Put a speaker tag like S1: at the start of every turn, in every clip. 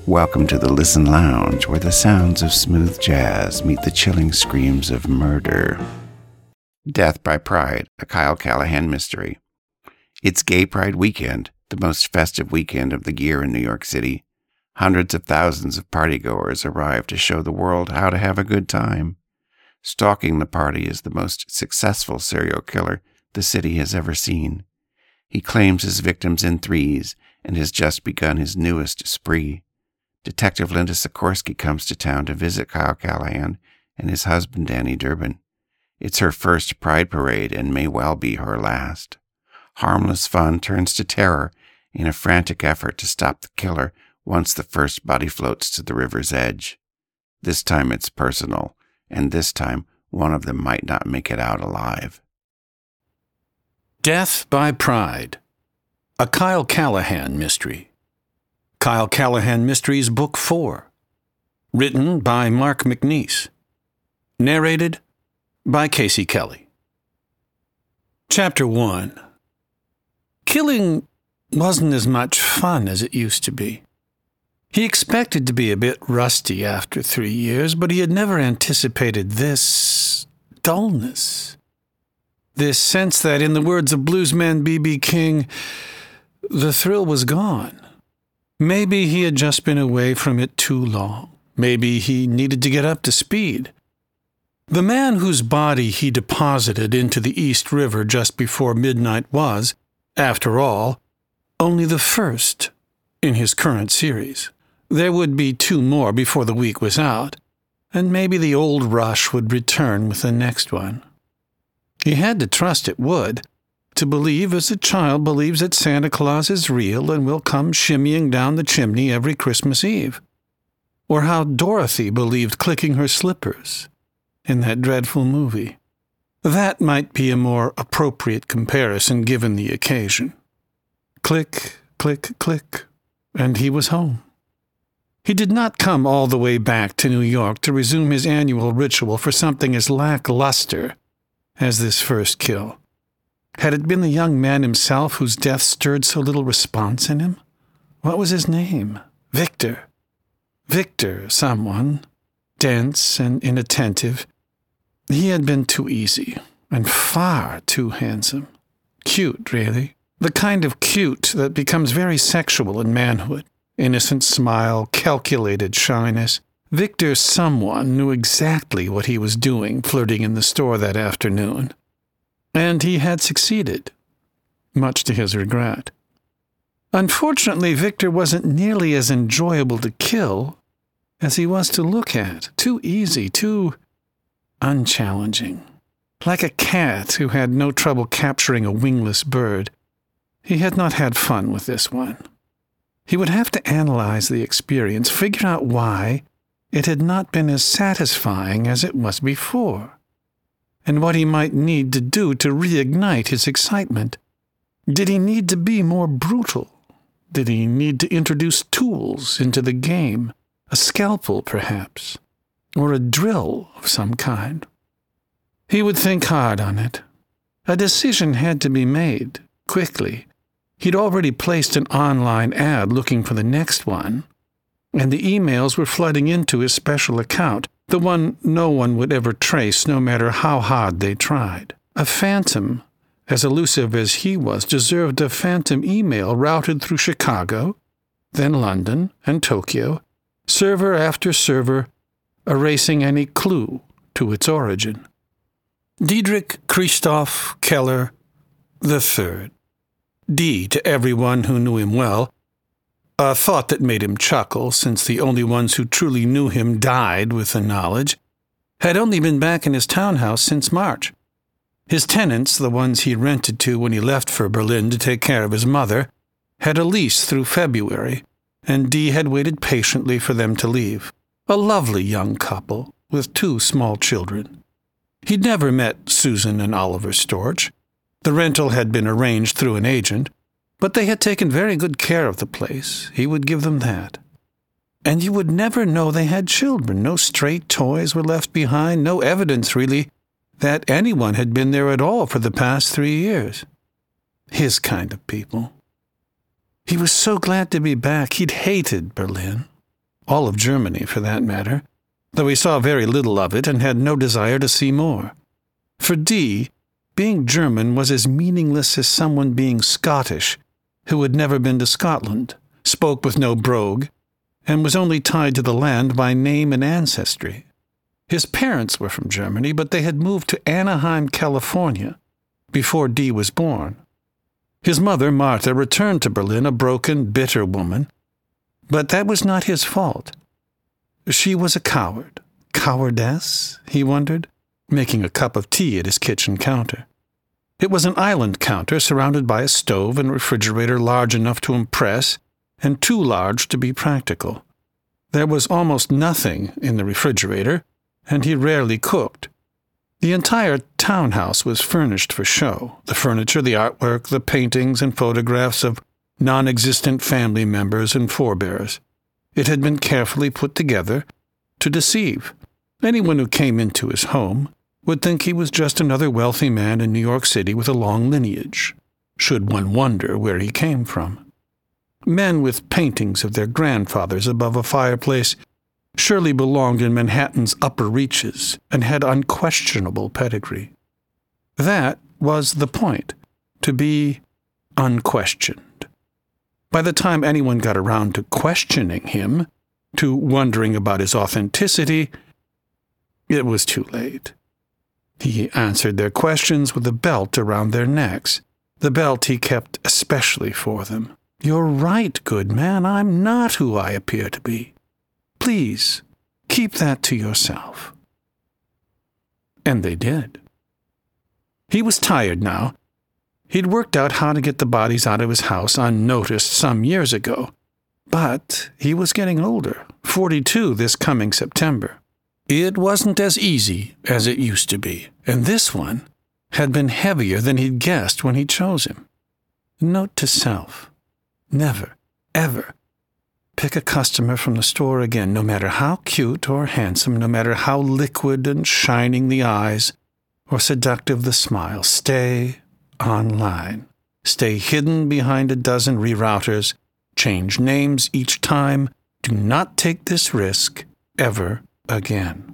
S1: Welcome to the Listen Lounge, where the sounds of smooth jazz meet the chilling screams of murder. Death by Pride, a Kyle Callahan mystery. It's Gay Pride weekend, the most festive weekend of the year in New York City. Hundreds of thousands of partygoers arrive to show the world how to have a good time. Stalking the party is the most successful serial killer the city has ever seen. He claims his victims in threes and has just begun his newest spree. Detective Linda Sikorsky comes to town to visit Kyle Callahan and his husband Danny Durbin. It's her first Pride parade and may well be her last. Harmless fun turns to terror in a frantic effort to stop the killer once the first body floats to the river's edge. This time it's personal, and this time one of them might not make it out alive.
S2: Death by Pride, a Kyle Callahan mystery. Kyle Callahan Mysteries Book 4. Written by Mark McNeese. Narrated by Casey Kelly. Chapter 1. Killing wasn't as much fun as it used to be. He expected to be a bit rusty after 3 years, but he had never anticipated this dullness. This sense that, in the words of bluesman B.B. King, the thrill was gone. Maybe he had just been away from it too long. Maybe he needed to get up to speed. The man whose body he deposited into the East River just before midnight was, after all, only the first in his current series. There would be 2 more before the week was out, and maybe the old rush would return with the next one. He had to trust it would, to believe as a child believes that Santa Claus is real and will come shimmying down the chimney every Christmas Eve, or how Dorothy believed clicking her slippers in that dreadful movie. That might be a more appropriate comparison given the occasion. Click, click, click, and he was home. He did not come all the way back to New York to resume his annual ritual for something as lackluster as this first kill. Had it been the young man himself whose death stirred so little response in him? What was his name? Victor. Victor, someone, dense and inattentive. He had been too easy, and far too handsome. Cute, really. The kind of cute that becomes very sexual in manhood. Innocent smile, calculated shyness. Victor someone knew exactly what he was doing flirting in the store that afternoon. And he had succeeded, much to his regret. Unfortunately, Victor wasn't nearly as enjoyable to kill as he was to look at. Too easy, too unchallenging. Like a cat who had no trouble capturing a wingless bird, he had not had fun with this one. He would have to analyze the experience, figure out why it had not been as satisfying as it was before, and what he might need to do to reignite his excitement. Did he need to be more brutal? Did he need to introduce tools into the game? A scalpel, perhaps, or a drill of some kind? He would think hard on it. A decision had to be made, quickly. He'd already placed an online ad looking for the next one, and the emails were flooding into his special account, the one no one would ever trace no matter how hard they tried. A phantom, as elusive as he was, deserved a phantom email routed through Chicago, then London and Tokyo, server after server, erasing any clue to its origin. Diedrich Christoph Keller III. D to everyone who knew him well, a thought that made him chuckle, since the only ones who truly knew him died with the knowledge, had only been back in his townhouse since March. His tenants, the ones he rented to when he left for Berlin to take care of his mother, had a lease through February, and D had waited patiently for them to leave. A lovely young couple, with 2 small children. He'd never met Susan and Oliver Storch. The rental had been arranged through an agent, but they had taken very good care of the place. He would give them that. And you would never know they had children. No stray toys were left behind, no evidence, really, that anyone had been there at all for the past 3 years. His kind of people. He was so glad to be back. He'd hated Berlin. all of Germany for that matter, though he saw very little of it and had no desire to see more. For Dee, being German was as meaningless as someone being Scottish, who had never been to Scotland, spoke with no brogue, and was only tied to the land by name and ancestry. His parents were from Germany, but they had moved to Anaheim, California, before Dee was born. His mother, Martha, returned to Berlin a broken, bitter woman, but that was not his fault. She was a coward. Cowardice, he wondered, making a cup of tea at his kitchen counter. It was an island counter surrounded by a stove and refrigerator large enough to impress and too large to be practical. There was almost nothing in the refrigerator, and he rarely cooked. The entire townhouse was furnished for show, the furniture, the artwork, the paintings and photographs of non-existent family members and forebears. It had been carefully put together to deceive. Anyone who came into his home would think he was just another wealthy man in New York City with a long lineage, should one wonder where he came from. Men with paintings of their grandfathers above a fireplace surely belonged in Manhattan's upper reaches and had unquestionable pedigree. That was the point, to be unquestioned. By the time anyone got around to questioning him, to wondering about his authenticity, it was too late. He answered their questions with a belt around their necks, the belt he kept especially for them. "You're right, good man, I'm not who I appear to be. Please, keep that to yourself." And they did. He was tired now. He'd worked out how to get the bodies out of his house unnoticed some years ago. But he was getting older, 42 this coming September. It wasn't as easy as it used to be, and this one had been heavier than he'd guessed when he chose him. Note to self: never, ever pick a customer from the store again, no matter how cute or handsome, no matter how liquid and shining the eyes or seductive the smile. Stay online. Stay hidden behind a dozen rerouters. Change names each time. Do not take this risk ever again.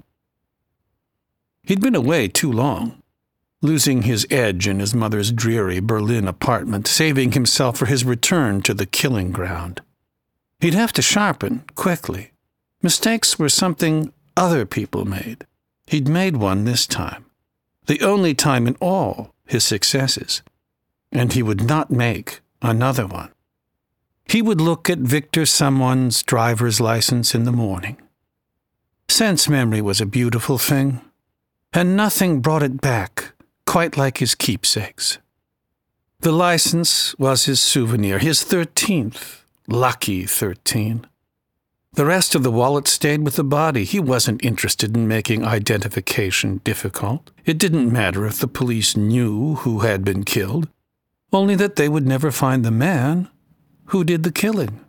S2: He'd been away too long, losing his edge in his mother's dreary Berlin apartment, saving himself for his return to the killing ground. He'd have to sharpen quickly. Mistakes were something other people made. He'd made one this time, the only time in all his successes, and he would not make another one. He would look at Victor someone's driver's license in the morning. Sense memory was a beautiful thing, and nothing brought it back quite like his keepsakes. The license was his souvenir, his 13th, lucky 13. The rest of the wallet stayed with the body. He wasn't interested in making identification difficult. It didn't matter if the police knew who had been killed, only that they would never find the man who did the killing.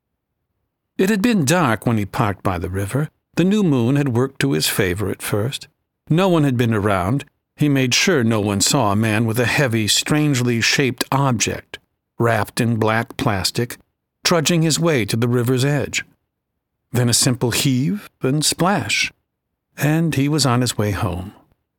S2: It had been dark when he parked by the river. The new moon had worked to his favor at first. No one had been around. He made sure no one saw a man with a heavy, strangely shaped object, wrapped in black plastic, trudging his way to the river's edge. Then a simple heave and splash, and he was on his way home.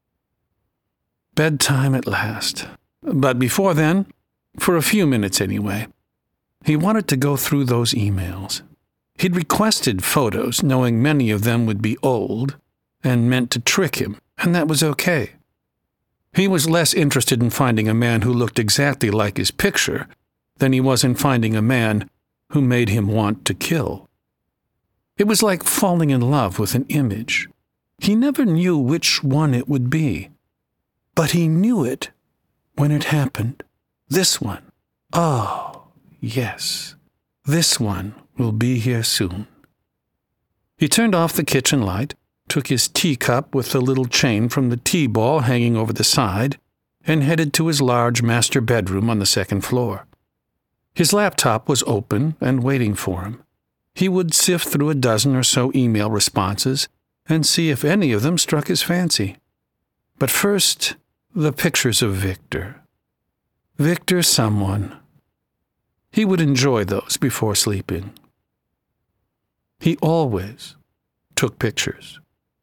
S2: Bedtime at last. But before then, for a few minutes anyway, he wanted to go through those emails. He'd requested photos, knowing many of them would be old and meant to trick him, and that was okay. He was less interested in finding a man who looked exactly like his picture than he was in finding a man who made him want to kill. It was like falling in love with an image. He never knew which one it would be, but he knew it when it happened. This one. Oh, yes. This one will be here soon. He turned off the kitchen light, took his teacup with the little chain from the tea ball hanging over the side, and headed to his large master bedroom on the second floor. His laptop was open and waiting for him. He would sift through a dozen or so email responses and see if any of them struck his fancy. But first, the pictures of Victor. Victor someone. He would enjoy those before sleeping. He He always took pictures.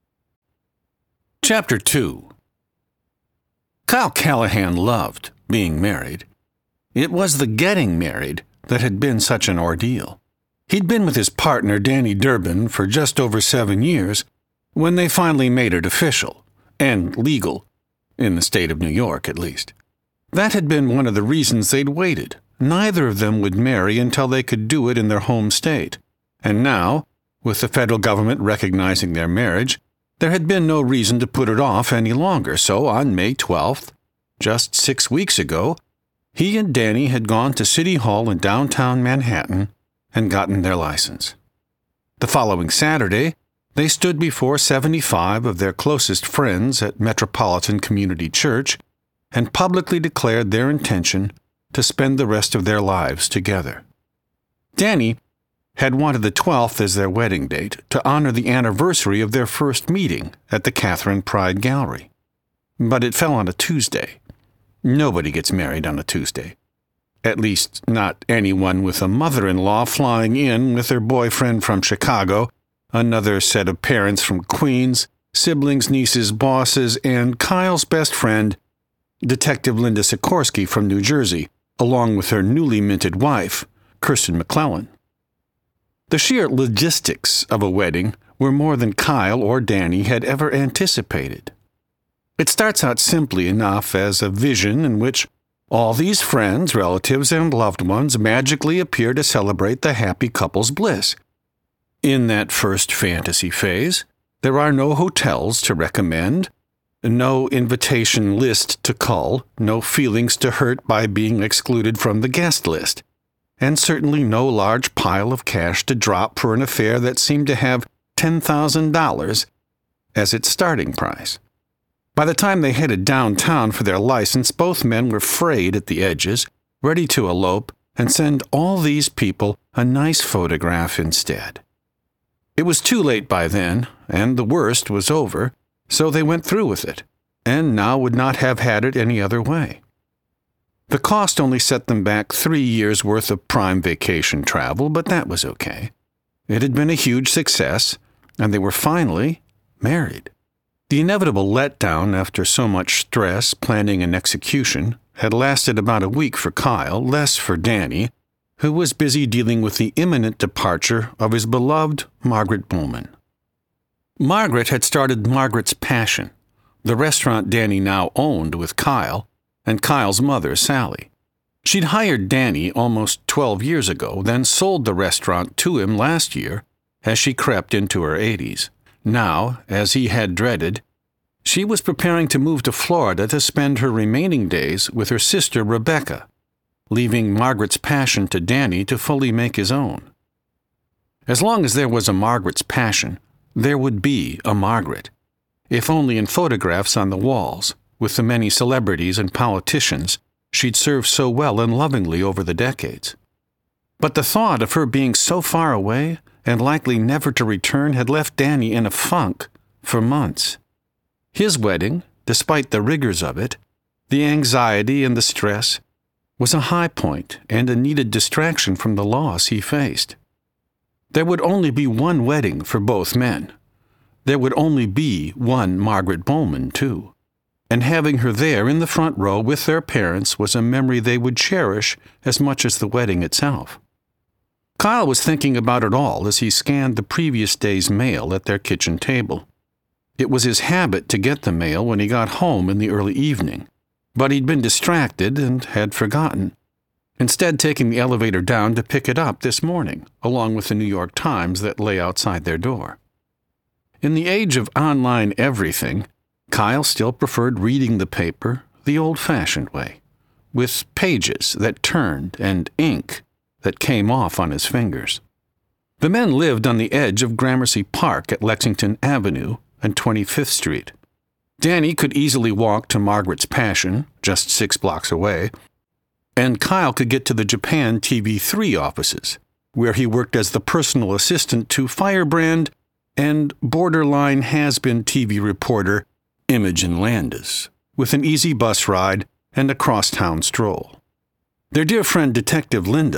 S2: Chapter 2. Kyle Callahan loved being married. It was the getting married that had been such an ordeal. He'd been with his partner, Danny Durbin, for just over 7 years when they finally made it official and legal, in the state of New York at least. That had been one of the reasons they'd waited. Neither of them would marry until they could do it in their home state. And now, with the federal government recognizing their marriage, there had been no reason to put it off any longer. So on May 12th, just 6 weeks ago, he and Danny had gone to City Hall in downtown Manhattan and gotten their license. The following Saturday, they stood before 75 of their closest friends at Metropolitan Community Church and publicly declared their intention to spend the rest of their lives together. Danny had wanted the 12th as their wedding date to honor the anniversary of their first meeting at the Catherine Pride Gallery. But it fell on a Tuesday. Nobody gets married on a Tuesday. At least not anyone with a mother-in-law flying in with her boyfriend from Chicago, another set of parents from Queens, siblings, nieces, bosses, and Kyle's best friend, Detective Linda Sikorsky from New Jersey, along with her newly minted wife, Kirsten McClellan. The sheer logistics of a wedding were more than Kyle or Danny had ever anticipated. It starts out simply enough as a vision in which all these friends, relatives, and loved ones magically appear to celebrate the happy couple's bliss. In that first fantasy phase, there are no hotels to recommend, no invitation list to cull, no feelings to hurt by being excluded from the guest list, and certainly no large pile of cash to drop for an affair that seemed to have $10,000 as its starting price. By the time they headed downtown for their license, both men were frayed at the edges, ready to elope and send all these people a nice photograph instead. It was too late by then, and the worst was over, so they went through with it, and now would not have had it any other way. The cost only set them back 3 years' worth of prime vacation travel, but that was okay. It had been a huge success, and they were finally married. The inevitable letdown after so much stress, planning, and execution had lasted about a week for Kyle, less for Danny, who was busy dealing with the imminent departure of his beloved Margaret Bowman. Margaret had started Margaret's Passion, the restaurant Danny now owned with Kyle and Kyle's mother, Sally. She'd hired Danny almost 12 years ago, then sold the restaurant to him last year as she crept into her 80s. Now, as he had dreaded, she was preparing to move to Florida to spend her remaining days with her sister Rebecca, leaving Margaret's Passion to Danny to fully make his own. As long as there was a Margaret's Passion, there would be a Margaret, if only in photographs on the walls, with the many celebrities and politicians she'd served so well and lovingly over the decades. But the thought of her being so far away and likely never to return had left Danny in a funk for months. His wedding, despite the rigors of it, the anxiety and the stress, was a high point and a needed distraction from the loss he faced. There would only be one wedding for both men. There would only be one Margaret Bowman, too. And having her there in the front row with their parents was a memory they would cherish as much as the wedding itself. Kyle was thinking about it all as he scanned the previous day's mail at their kitchen table. It was his habit to get the mail when he got home in the early evening, but he'd been distracted and had forgotten, instead taking the elevator down to pick it up this morning, along with the New York Times that lay outside their door. In the age of online everything, Kyle still preferred reading the paper the old-fashioned way, with pages that turned and ink that came off on his fingers. The men lived on the edge of Gramercy Park at Lexington Avenue and 25th Street. Danny could easily walk to Margaret's Passion, just 6 blocks away, and Kyle could get to the Japan TV3 offices, where he worked as the personal assistant to firebrand and borderline has-been TV reporter Imogen Landis, with an easy bus ride and a cross-town stroll. Their dear friend Detective Linda,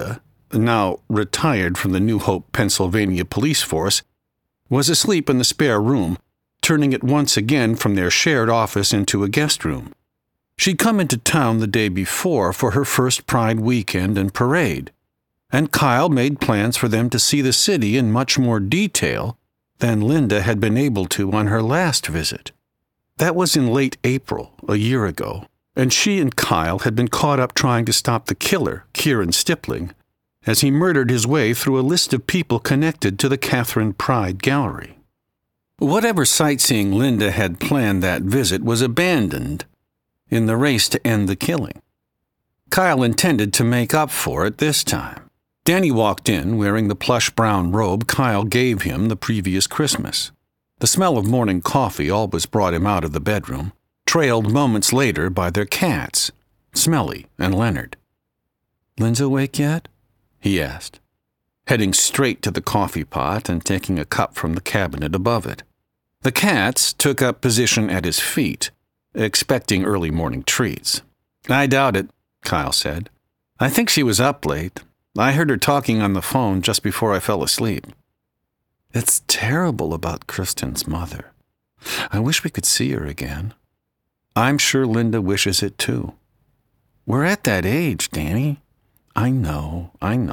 S2: now retired from the New Hope, Pennsylvania police force, was asleep in the spare room, turning it once again from their shared office into a guest room. She'd come into town the day before for her first Pride weekend and parade, and Kyle made plans for them to see the city in much more detail than Linda had been able to on her last visit. That was in late April, a year ago, and she and Kyle had been caught up trying to stop the killer, Kieran Stipling, as he murdered his way through a list of people connected to the Catherine Pride Gallery. Whatever sightseeing Linda had planned that visit was abandoned in the race to end the killing. Kyle intended to make up for it this time. Danny walked in wearing the plush brown robe Kyle gave him the previous Christmas. The smell of morning coffee always brought him out of the bedroom, trailed moments later by their cats, Smelly and Leonard. "Lynn's awake yet?" he asked, heading straight to the coffee pot and taking a cup from the cabinet above it. The cats took up position at his feet, expecting early morning treats. "I doubt it," Kyle said. "I think she was up late. I heard her talking on the phone just before I fell asleep." "It's terrible about Kristen's mother. I wish we could see her again." "I'm sure Linda wishes it too." "We're at that age, Danny." I know.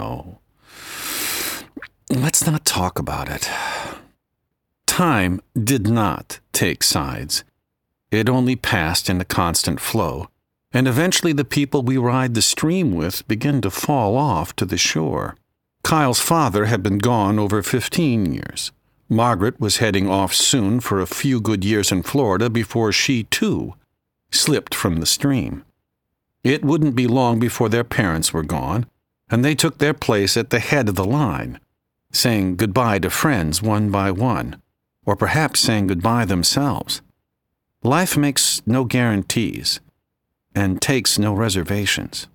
S2: Let's not talk about it." Time did not take sides. It only passed in a constant flow, and eventually the people we ride the stream with begin to fall off to the shore. Kyle's father had been gone over 15 years. Margaret was heading off soon for a few good years in Florida before she, too, slipped from the stream. It wouldn't be long before their parents were gone, and they took their place at the head of the line, saying goodbye to friends one by one, or perhaps saying goodbye themselves. Life makes no guarantees and takes no reservations.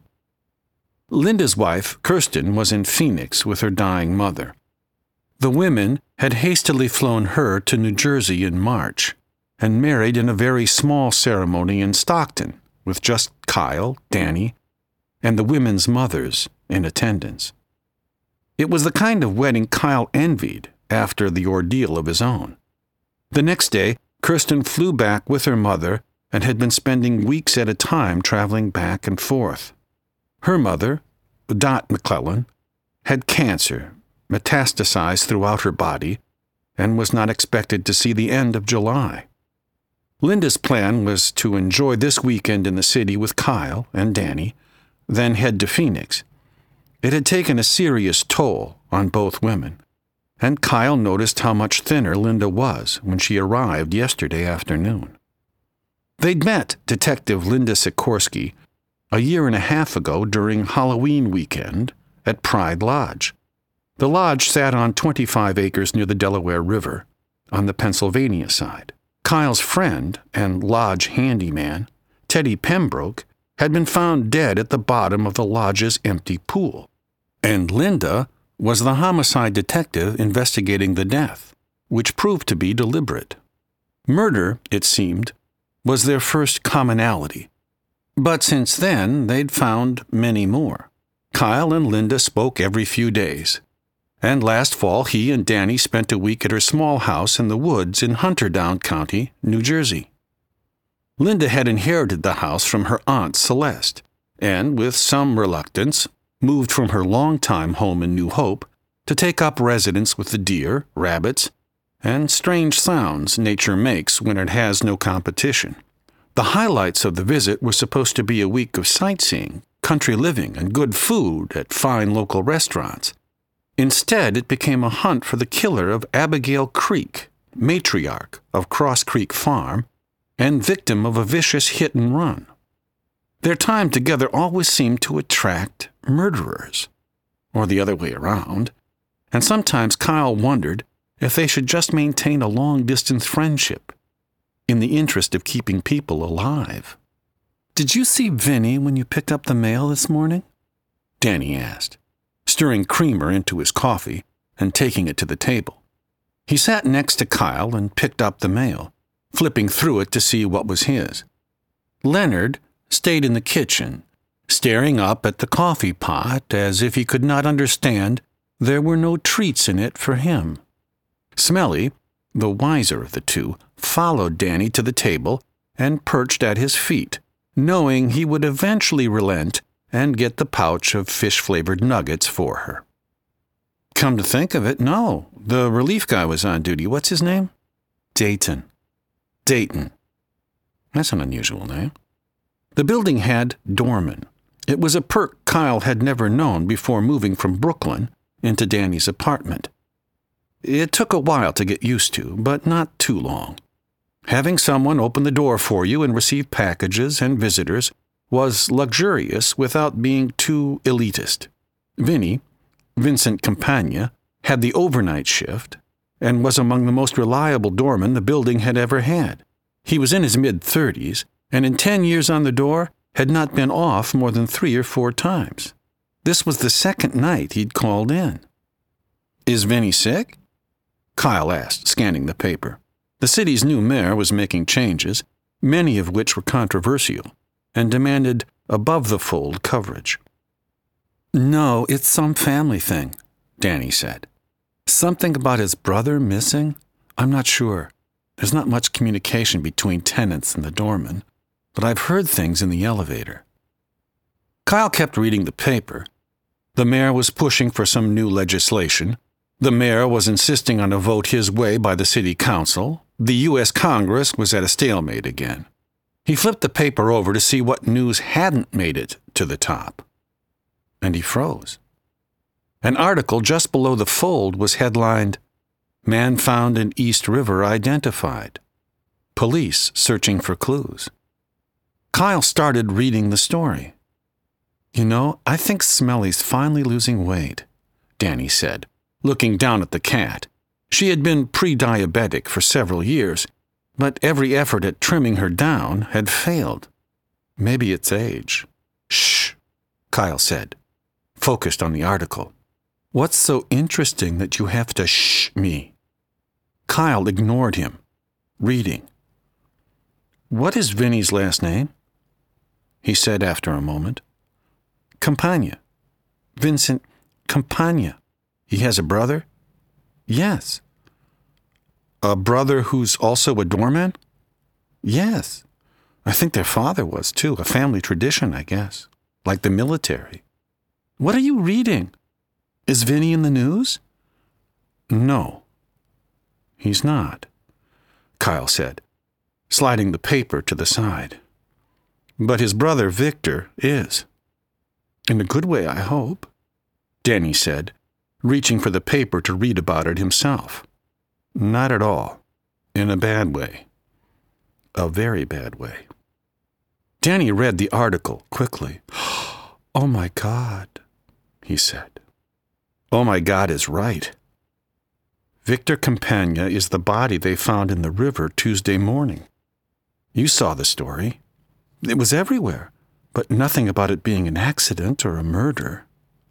S2: Linda's wife, Kirsten, was in Phoenix with her dying mother. The women had hastily flown her to New Jersey in March and married in a very small ceremony in Stockton, with just Kyle, Danny, and the women's mothers in attendance. It was the kind of wedding Kyle envied after the ordeal of his own. The next day, Kirsten flew back with her mother and had been spending weeks at a time traveling back and forth. Her mother, Dot McClellan, had cancer, metastasized throughout her body, and was not expected to see the end of July. Linda's plan was to enjoy this weekend in the city with Kyle and Danny, then head to Phoenix. It had taken a serious toll on both women, and Kyle noticed how much thinner Linda was when she arrived yesterday afternoon. They'd met Detective Linda Sikorsky a year and a half ago during Halloween weekend at Pride Lodge. The lodge sat on 25 acres near the Delaware River, on the Pennsylvania side. Kyle's friend and lodge handyman, Teddy Pembroke, had been found dead at the bottom of the lodge's empty pool, and Linda was the homicide detective investigating the death, which proved to be deliberate. Murder, it seemed, was their first commonality, but since then they'd found many more. Kyle and Linda spoke every few days, and last fall he and Danny spent a week at her small house in the woods in Hunterdown County, New Jersey. Linda had inherited the house from her aunt Celeste, and with some reluctance, moved from her longtime home in New Hope to take up residence with the deer, rabbits, and strange sounds nature makes when it has no competition. The highlights of the visit were supposed to be a week of sightseeing, country living, and good food at fine local restaurants. Instead, it became a hunt for the killer of Abigail Creek, matriarch of Cross Creek Farm, and victim of a vicious hit-and-run. Their time together always seemed to attract murderers, or the other way around, and sometimes Kyle wondered if they should just maintain a long-distance friendship in the interest of keeping people alive. "Did you see Vinny when you picked up the mail this morning?" Danny asked, stirring creamer into his coffee and taking it to the table. He sat next to Kyle and picked up the mail, flipping through it to see what was his. Leonard stayed in the kitchen, staring up at the coffee pot as if he could not understand there were no treats in it for him. Smelly, the wiser of the two, followed Danny to the table and perched at his feet, knowing he would eventually relent and get the pouch of fish-flavored nuggets for her. Come to think of it, no, the relief guy was on duty. What's his name? Dayton. That's an unusual name. The building had doorman. It was a perk Kyle had never known before moving from Brooklyn into Danny's apartment. It took a while to get used to, but not too long. Having someone open the door for you and receive packages and visitors was luxurious without being too elitist. Vincent Campagna, had the overnight shift and was among the most reliable doormen the building had ever had. He was in his mid-30s, and in 10 years on the door had not been off more than 3 or 4 times. This was the second night he'd called in. "Is Vinny sick?" Kyle asked, scanning the paper. The city's new mayor was making changes, many of which were controversial, and demanded above-the-fold coverage. "No, it's some family thing," Danny said. "Something about his brother missing? I'm not sure. There's not much communication between tenants and the doorman, but I've heard things in the elevator." Kyle kept reading the paper. The mayor was pushing for some new legislation. The mayor was insisting on a vote his way by the city council. The U.S. Congress was at a stalemate again. He flipped the paper over to see what news hadn't made it to the top. And he froze. An article just below the fold was headlined, "Man found in East River identified. Police searching for clues." Kyle started reading the story. "You know, I think Smelly's finally losing weight," Danny said, looking down at the cat. She had been pre-diabetic for several years, but every effort at trimming her down had failed. "Maybe it's age." "Shh," Kyle said, focused on the article. "What's so interesting that you have to shh me?" Kyle ignored him, reading. "What is Vinny's last name?" he said after a moment. "Campagna. Vincent Campagna. He has a brother?" "Yes." "A brother who's also a doorman?" "Yes. I think their father was, too. A family tradition, I guess. Like the military." "What are you reading? Is Vinny in the news?" "No, he's not," Kyle said, sliding the paper to the side. "But his brother Victor is." "In a good way, I hope," Danny said, reaching for the paper to read about it himself. "Not at all. In a bad way. A very bad way." Danny read the article quickly. "Oh my God," he said. "Oh my God is right. Victor Campagna is the body they found in the river Tuesday morning. You saw the story. It was everywhere, but nothing about it being an accident or a murder.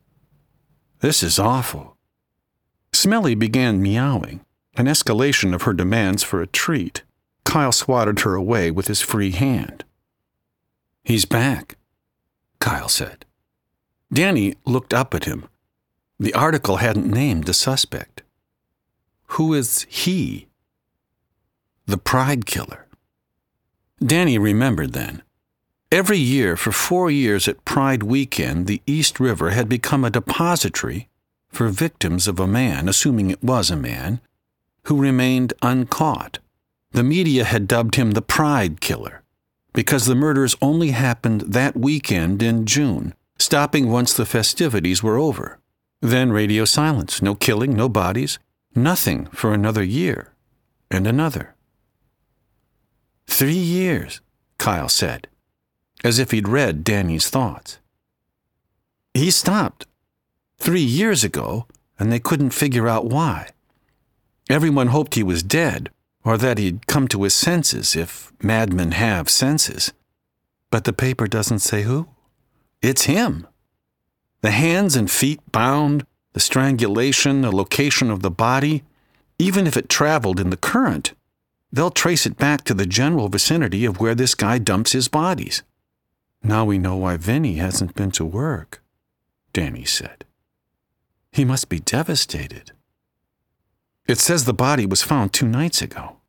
S2: This is awful." Smelly began meowing, an escalation of her demands for a treat. Kyle swatted her away with his free hand. "He's back," Kyle said. Danny looked up at him. The article hadn't named the suspect. Who is he? The Pride Killer. Danny remembered then. Every year for 4 years at Pride Weekend, the East River had become a depository for victims of a man, assuming it was a man, who remained uncaught. The media had dubbed him the Pride Killer because the murders only happened that weekend in June, stopping once the festivities were over. Then radio silence, no killing, no bodies, nothing for another year, and another. 3 years, Kyle said, as if he'd read Danny's thoughts. He stopped 3 years ago, and they couldn't figure out why. Everyone hoped he was dead, or that he'd come to his senses, if madmen have senses. But the paper doesn't say who. It's him. The hands and feet bound, the strangulation, the location of the body, even if it traveled in the current, they'll trace it back to the general vicinity of where this guy dumps his bodies. Now we know why Vinny hasn't been to work, Danny said. He must be devastated. It says the body was found 2 nights ago.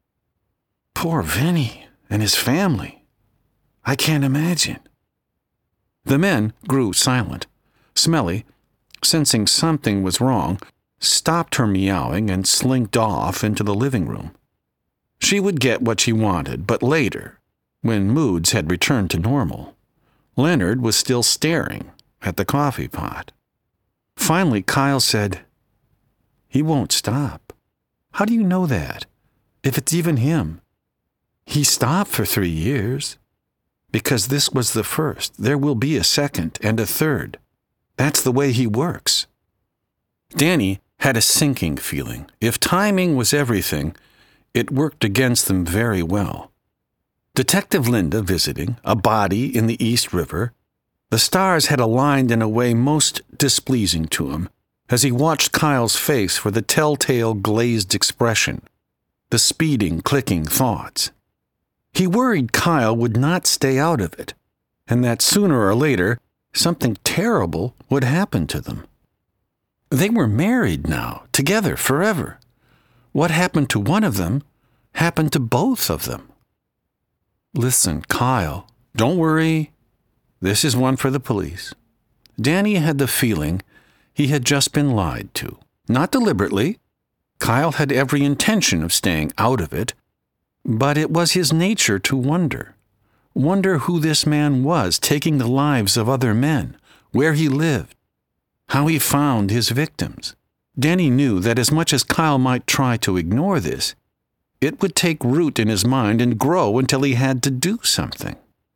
S2: Poor Vinny and his family. I can't imagine. The men grew silent. Smelly, sensing something was wrong, stopped her meowing and slinked off into the living room. She would get what she wanted, but later, when moods had returned to normal, Leonard was still staring at the coffee pot. Finally, Kyle said, "He won't stop. How do you know that, if it's even him? He stopped for 3 years. Because this was the first. There will be a second and a third. That's the way he works." Danny had a sinking feeling. If timing was everything, it worked against them very well. Detective Linda visiting, a body in the East River, the stars had aligned in a way most displeasing to him as he watched Kyle's face for the telltale glazed expression, the speeding, clicking thoughts. He worried Kyle would not stay out of it, and that sooner or later something terrible would happen to them. They were married now, together forever. What happened to one of them happened to both of them. "Listen, Kyle, don't worry. This is one for the police." Danny had the feeling he had just been lied to. Not deliberately. Kyle had every intention of staying out of it, but it was his nature to wonder. Wonder who this man was taking the lives of other men, where he lived, how he found his victims. Danny knew that as much as Kyle might try to ignore this, it would take root in his mind and grow until he had to do something.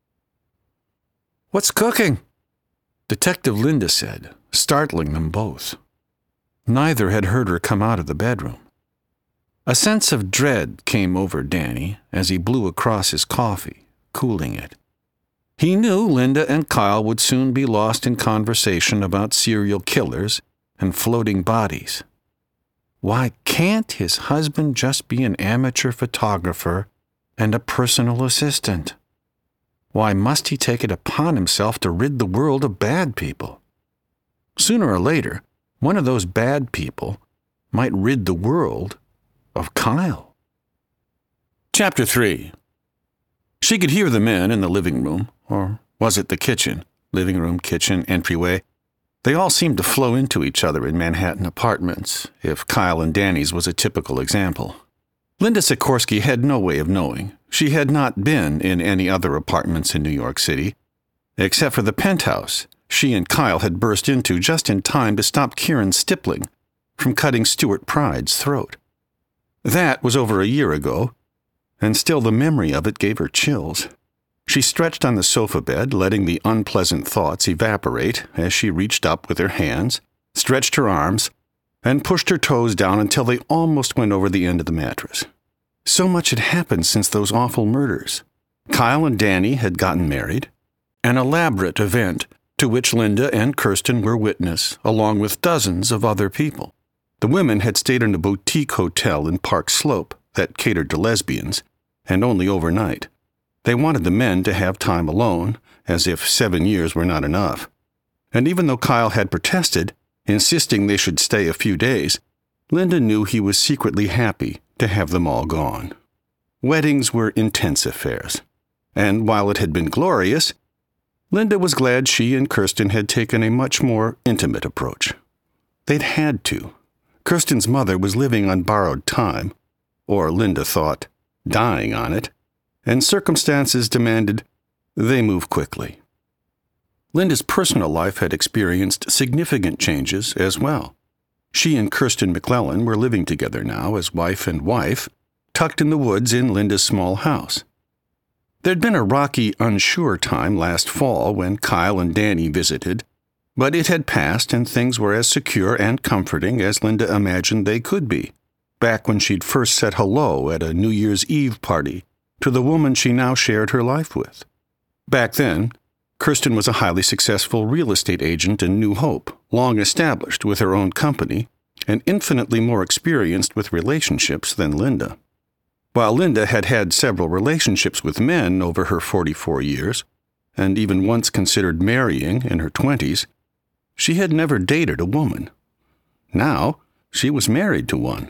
S2: "What's cooking?" Detective Linda said, startling them both. Neither had heard her come out of the bedroom. A sense of dread came over Danny as he blew across his coffee, cooling it. He knew Linda and Kyle would soon be lost in conversation about serial killers and floating bodies. Why can't his husband just be an amateur photographer and a personal assistant? Why must he take it upon himself to rid the world of bad people? Sooner or later, one of those bad people might rid the world of Kyle. Chapter 3. She could hear the men in the living room, or was it the kitchen? Living room, kitchen, entryway. They all seemed to flow into each other in Manhattan apartments, if Kyle and Danny's was a typical example. Linda Sikorsky had no way of knowing. She had not been in any other apartments in New York City, except for the penthouse she and Kyle had burst into just in time to stop Kieran Stipling from cutting Stuart Pride's throat. That was over a year ago, and still the memory of it gave her chills. She stretched on the sofa bed, letting the unpleasant thoughts evaporate as she reached up with her hands, stretched her arms, and pushed her toes down until they almost went over the end of the mattress. So much had happened since those awful murders. Kyle and Danny had gotten married, an elaborate event to which Linda and Kirsten were witness, along with dozens of other people. The women had stayed in a boutique hotel in Park Slope that catered to lesbians, and only overnight. They wanted the men to have time alone, as if 7 years were not enough. And even though Kyle had protested, insisting they should stay a few days, Linda knew he was secretly happy to have them all gone. Weddings were intense affairs, and while it had been glorious, Linda was glad she and Kirsten had taken a much more intimate approach. They'd had to. Kirsten's mother was living on borrowed time, or Linda thought, dying on it, and circumstances demanded they move quickly. Linda's personal life had experienced significant changes as well. She and Kirsten McClellan were living together now as wife and wife, tucked in the woods in Linda's small house. There'd been a rocky, unsure time last fall when Kyle and Danny visited, but it had passed and things were as secure and comforting as Linda imagined they could be, back when she'd first said hello at a New Year's Eve party to the woman she now shared her life with. Back then, Kirsten was a highly successful real estate agent in New Hope, long established with her own company, and infinitely more experienced with relationships than Linda. While Linda had had several relationships with men over her 44 years, and even once considered marrying in her 20s, she had never dated a woman. Now, she was married to one.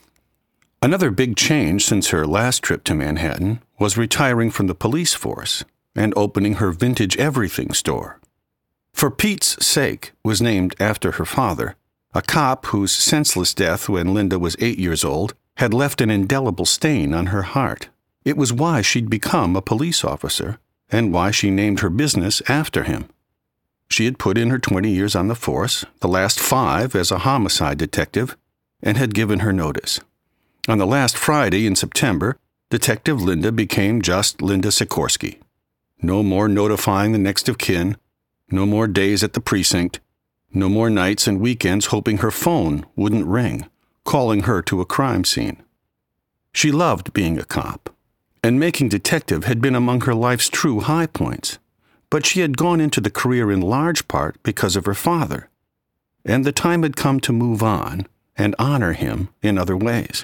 S2: Another big change since her last trip to Manhattan was retiring from the police force and opening her vintage everything store. For Pete's Sake was named after her father, a cop whose senseless death when Linda was 8 years old had left an indelible stain on her heart. It was why she'd become a police officer and why she named her business after him. She had put in her 20 years on the force, the last 5 as a homicide detective, and had given her notice. On the last Friday in September, Detective Linda became just Linda Sikorsky. No more notifying the next of kin, no more days at the precinct, no more nights and weekends hoping her phone wouldn't ring, calling her to a crime scene. She loved being a cop, and making detective had been among her life's true high points, but she had gone into the career in large part because of her father, and the time had come to move on and honor him in other ways.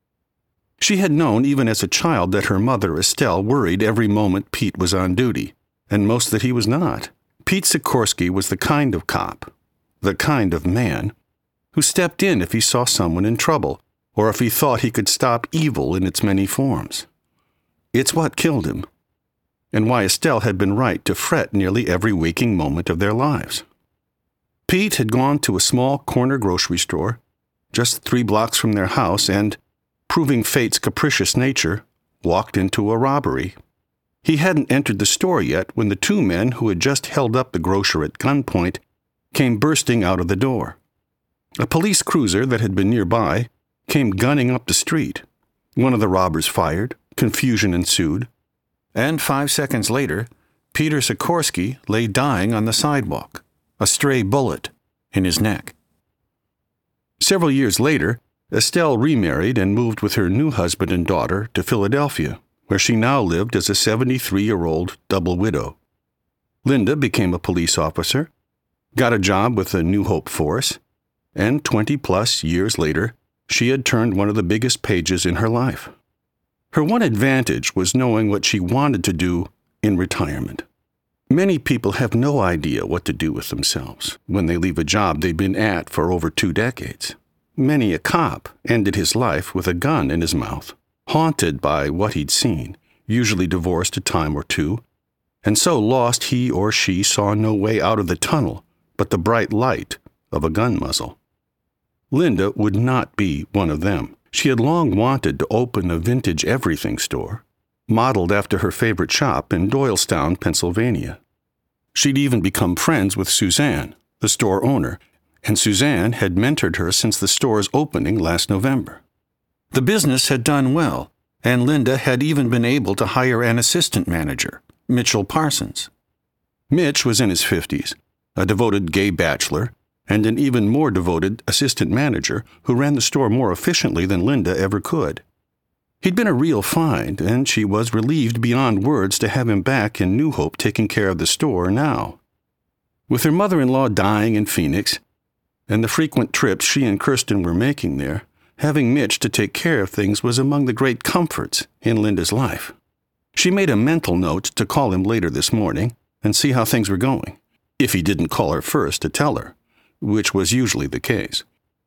S2: She had known even as a child that her mother, Estelle, worried every moment Pete was on duty, and most that he was not. Pete Sikorsky was the kind of cop, the kind of man, who stepped in if he saw someone in trouble, or if he thought he could stop evil in its many forms. It's what killed him, and why Estelle had been right to fret nearly every waking moment of their lives. Pete had gone to a small corner grocery store, just 3 blocks from their house, and, proving fate's capricious nature, walked into a robbery. He hadn't entered the store yet when the 2 men who had just held up the grocer at gunpoint came bursting out of the door. A police cruiser that had been nearby came gunning up the street. One of the robbers fired, confusion ensued, and 5 seconds later, Peter Sikorsky lay dying on the sidewalk, a stray bullet in his neck. Several years later, Estelle remarried and moved with her new husband and daughter to Philadelphia, where she now lived as a 73-year-old double widow. Linda became a police officer, got a job with the New Hope Force, and 20-plus years later, she had turned one of the biggest pages in her life. Her one advantage was knowing what she wanted to do in retirement. Many people have no idea what to do with themselves when they leave a job they've been at for over 2 decades. Many a cop ended his life with a gun in his mouth, haunted by what he'd seen, usually divorced a time or 2, and so lost he or she saw no way out of the tunnel but the bright light of a gun muzzle. Linda would not be one of them. She had long wanted to open a vintage everything store, modeled after her favorite shop in Doylestown, Pennsylvania. She'd even become friends with Suzanne, the store owner, and Suzanne had mentored her since the store's opening last November. The business had done well, and Linda had even been able to hire an assistant manager, Mitchell Parsons. Mitch was in his 50s, a devoted gay bachelor, and an even more devoted assistant manager who ran the store more efficiently than Linda ever could. He'd been a real find, and she was relieved beyond words to have him back in New Hope taking care of the store now. With her mother-in-law dying in Phoenix, and the frequent trips she and Kirsten were making there, having Mitch to take care of things was among the great comforts in Linda's life. She made a mental note to call him later this morning and see how things were going, if he didn't call her first to tell her, which was usually the case.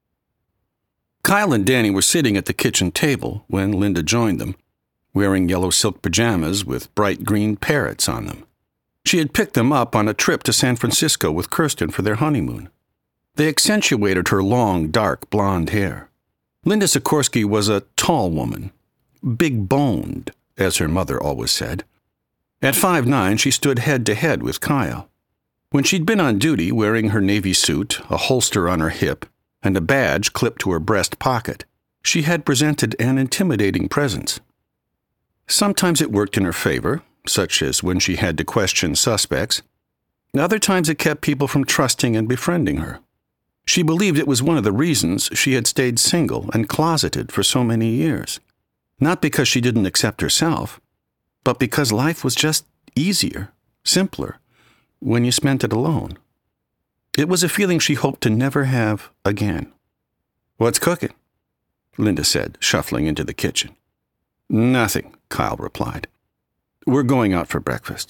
S2: Kyle and Danny were sitting at the kitchen table when Linda joined them, wearing yellow silk pajamas with bright green parrots on them. She had picked them up on a trip to San Francisco with Kirsten for their honeymoon. They accentuated her long, dark, blonde hair. Linda Sikorsky was a tall woman, big-boned, as her mother always said. At 5'9", she stood head-to-head with Kyle. When she'd been on duty wearing her navy suit, a holster on her hip, and a badge clipped to her breast pocket, she had presented an intimidating presence. Sometimes it worked in her favor, such as when she had to question suspects. Other times it kept people from trusting and befriending her. She believed it was one of the reasons she had stayed single and closeted for so many years. Not because she didn't accept herself, but because life was just easier, simpler, when you spent it alone. It was a feeling she hoped to never have again. "What's cooking?" Linda said, shuffling into the kitchen. "Nothing," Kyle replied. "We're going out for breakfast.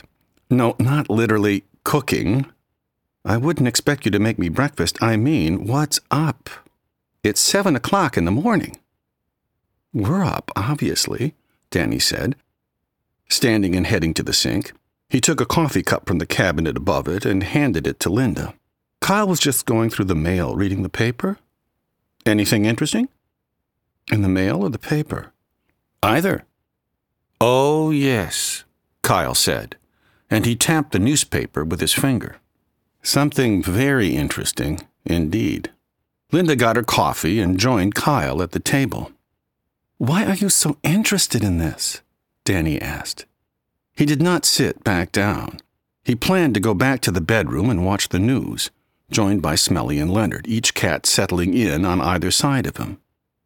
S2: No, not literally cooking. I wouldn't expect you to make me breakfast. I mean, what's up? It's 7 o'clock in the morning. We're up, obviously, Danny said. Standing and heading to the sink, he took a coffee cup from the cabinet above it and handed it to Linda. Kyle was just going through the mail, reading the paper. Anything interesting? In the mail or the paper? Either. Oh, yes, Kyle said, and he tapped the newspaper with his finger. Something very interesting, indeed. Linda got her coffee and joined Kyle at the table. Why are you so interested in this? Danny asked. He did not sit back down. He planned to go back to the bedroom and watch the news, joined by Smelly and Leonard, each cat settling in on either side of him.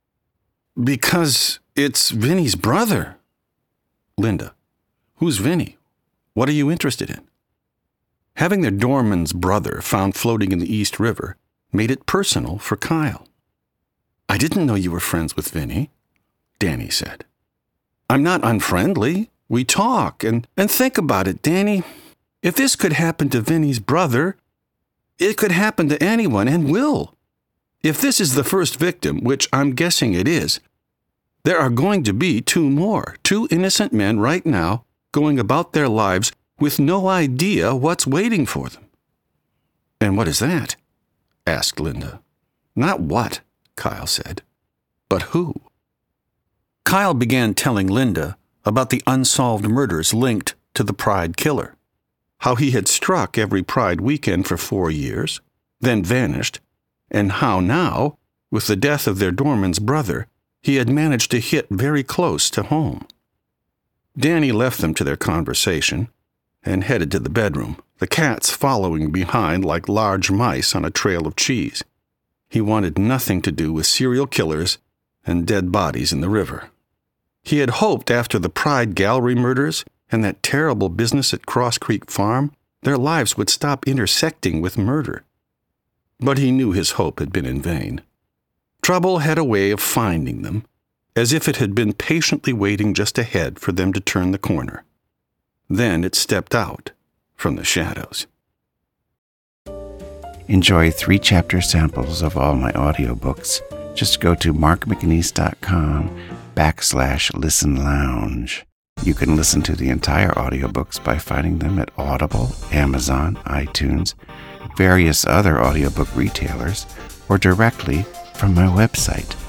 S2: Because it's Vinny's brother. Linda, who's Vinny? What are you interested in? Having their doorman's brother found floating in the East River made it personal for Kyle. I didn't know you were friends with Vinny, Danny said. I'm not unfriendly. We talk, and think about it, Danny. If this could happen to Vinny's brother, it could happen to anyone and will. If this is the first victim, which I'm guessing it is, there are going to be 2 more, 2 innocent men right now going about their lives with no idea what's waiting for them. And what is that? Asked Linda. Not what, Kyle said, but who. Kyle began telling Linda about the unsolved murders linked to the Pride killer, how he had struck every Pride weekend for 4 years, then vanished, and how now, with the death of their doorman's brother, he had managed to hit very close to home. Danny left them to their conversation and headed to the bedroom, the cats following behind like large mice on a trail of cheese. He wanted nothing to do with serial killers and dead bodies in the river. He had hoped after the Pride Gallery murders and that terrible business at Cross Creek Farm, their lives would stop intersecting with murder. But he knew his hope had been in vain. Trouble had a way of finding them, as if it had been patiently waiting just ahead for them to turn the corner. Then it stepped out from the shadows.
S1: Enjoy 3-chapter samples of all my audiobooks. Just go to markmcneese.com/listenlounge. You can listen to the entire audiobooks by finding them at Audible, Amazon, iTunes, various other audiobook retailers, or directly from my website,